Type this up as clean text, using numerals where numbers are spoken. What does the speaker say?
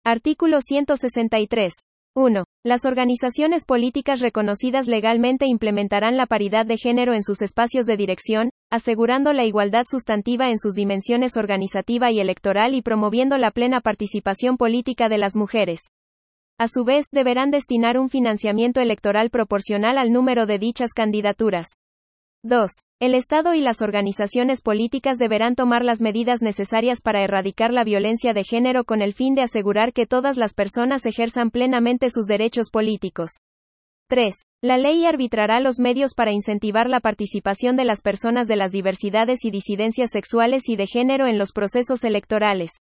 Artículo 163. 1. Las organizaciones políticas reconocidas legalmente implementarán la paridad de género en sus espacios de dirección, asegurando la igualdad sustantiva en sus dimensiones organizativa y electoral y promoviendo la plena participación política de las mujeres. A su vez, deberán destinar un financiamiento electoral proporcional al número de dichas candidaturas. 2. El Estado y las organizaciones políticas deberán tomar las medidas necesarias para erradicar la violencia de género con el fin de asegurar que todas las personas ejerzan plenamente sus derechos políticos. 3. La ley arbitrará los medios para incentivar la participación de las personas de las diversidades y disidencias sexuales y de género en los procesos electorales.